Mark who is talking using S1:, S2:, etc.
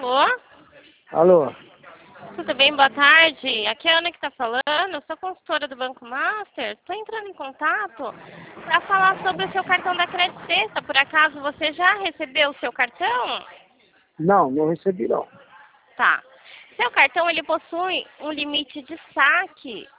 S1: Alô?
S2: Alô?
S1: Tudo bem? Boa tarde. Aqui é a Ana que está falando. Eu sou consultora do Banco Master. Estou entrando em contato para falar sobre o seu cartão da Crédito Sexta. Por acaso você já recebeu o seu cartão?
S2: Não, não recebi não.
S1: Tá. Seu cartão ele possui um limite de saque